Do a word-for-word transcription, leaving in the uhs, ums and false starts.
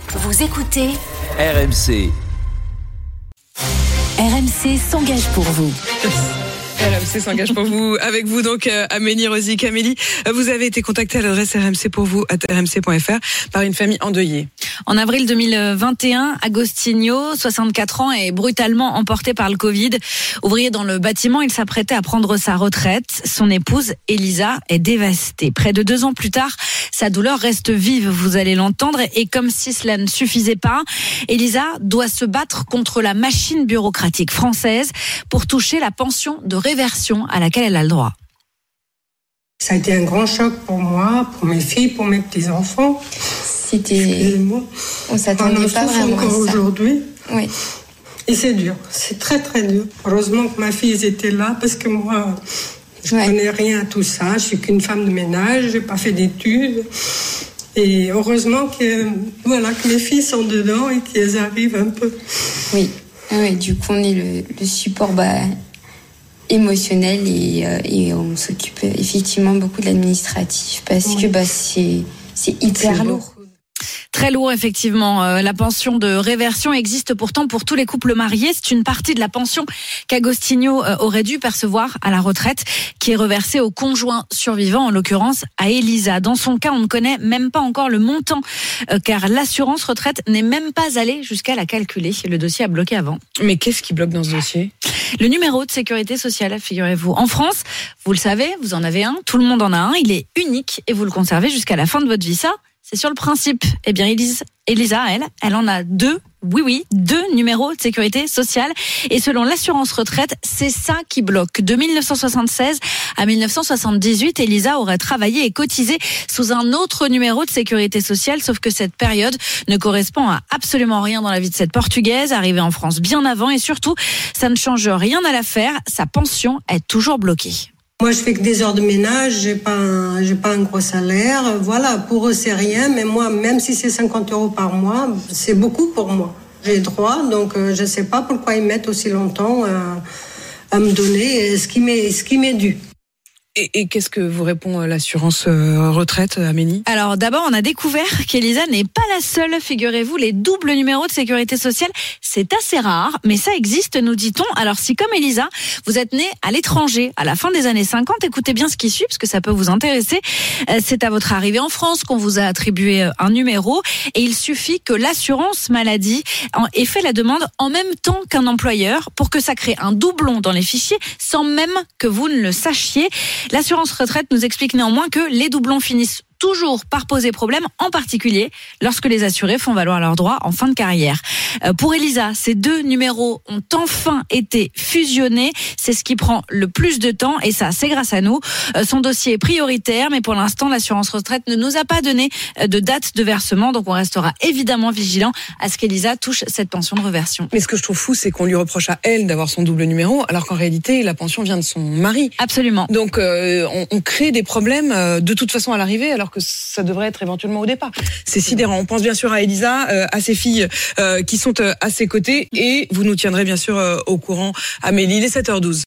Vous écoutez R M C. R M C s'engage pour vous. R M C s'engage pour vous. Avec vous donc euh, Amélie Rosic. Amélie, euh, vous avez été contactée à l'adresse r m c pour vous arobase r m c point f r par une famille endeuillée. En avril deux mille vingt et un, Agostinho, soixante-quatre ans, est brutalement emporté par le Covid. Ouvrier dans le bâtiment, il s'apprêtait à prendre sa retraite. Son épouse, Elisa, est dévastée. Près de deux ans plus tard, sa douleur reste vive, vous allez l'entendre. Et comme si cela ne suffisait pas, Elisa doit se battre contre la machine bureaucratique française pour toucher la pension de réversion à laquelle elle a le droit. Ça a été un grand choc pour moi, pour mes filles, pour mes petits-enfants. C'était... On s'attendait pas vraiment à ça. Aujourd'hui. Oui. Et c'est dur, c'est très très dur. Heureusement que ma fille était là parce que moi, je ne ouais. connais rien à tout ça. Je suis qu'une femme de ménage, j'ai pas fait d'études. Et heureusement que, voilà, que mes filles sont dedans et qu'elles arrivent un peu. Oui, oui, du coup on est le, le support bah, émotionnel et, euh, et on s'occupe effectivement beaucoup de l'administratif parce oui. que bah, c'est, c'est hyper c'est lourd. Très lourd, effectivement. Euh, la pension de réversion existe pourtant pour tous les couples mariés. C'est une partie de la pension qu'Agostinho euh, aurait dû percevoir à la retraite, qui est reversée au conjoint survivant, en l'occurrence à Elisa. Dans son cas, on ne connaît même pas encore le montant, euh, car l'assurance retraite n'est même pas allée jusqu'à la calculer. Le dossier a bloqué avant. Mais qu'est-ce qui bloque dans ce dossier ? Le numéro de sécurité sociale, figurez-vous. En France, vous le savez, vous en avez un, tout le monde en a un, il est unique et vous le conservez jusqu'à la fin de votre vie. Ça, c'est sur le principe. Eh bien, Elisa, Elisa, elle, elle en a deux. Oui, oui, deux numéros de sécurité sociale. Et selon l'assurance retraite, c'est ça qui bloque. De dix-neuf cent soixante-seize à dix-neuf cent soixante-dix-huit, Elisa aurait travaillé et cotisé sous un autre numéro de sécurité sociale, sauf que cette période ne correspond à absolument rien dans la vie de cette Portugaise, arrivée en France bien avant. Et surtout, ça ne change rien à l'affaire. Sa pension est toujours bloquée. Moi, je fais que des heures de ménage, j'ai pas un, j'ai pas un gros salaire. Voilà, pour eux, c'est rien, mais moi, même si c'est cinquante euros par mois, c'est beaucoup pour moi. J'ai droit, donc euh, je sais pas pourquoi ils mettent aussi longtemps euh, à me donner ce qui m'est, ce qui m'est dû. Et, et qu'est-ce que vous répond l'assurance euh, retraite, Amélie ? Alors d'abord, on a découvert qu'Elisa n'est pas la seule, figurez-vous, les doubles numéros de sécurité sociale, c'est assez rare, mais ça existe, nous dit-on. Alors si comme Elisa, vous êtes née à l'étranger à la fin des années cinquante, écoutez bien ce qui suit, parce que ça peut vous intéresser. C'est à votre arrivée en France qu'on vous a attribué un numéro, et il suffit que l'assurance maladie ait fait la demande en même temps qu'un employeur pour que ça crée un doublon dans les fichiers, sans même que vous ne le sachiez. L'assurance retraite nous explique néanmoins que les doublons finissent toujours par poser problème, en particulier lorsque les assurés font valoir leurs droits en fin de carrière. Euh, pour Elisa, ces deux numéros ont enfin été fusionnés. C'est ce qui prend le plus de temps et ça, c'est grâce à nous. Euh, son dossier est prioritaire, mais pour l'instant, l'assurance retraite ne nous a pas donné de date de versement, donc on restera évidemment vigilant à ce qu'Elisa touche cette pension de réversion. Mais ce que je trouve fou, c'est qu'on lui reproche à elle d'avoir son double numéro, alors qu'en réalité, la pension vient de son mari. Absolument. Donc, euh, on, on crée des problèmes euh, de toute façon à l'arrivée, alors que ça devrait être éventuellement au départ. C'est sidérant. On pense bien sûr à Elisa, euh, à ses filles euh, qui sont euh, à ses côtés et vous nous tiendrez bien sûr euh, au courant. Amélie, il est sept heures douze.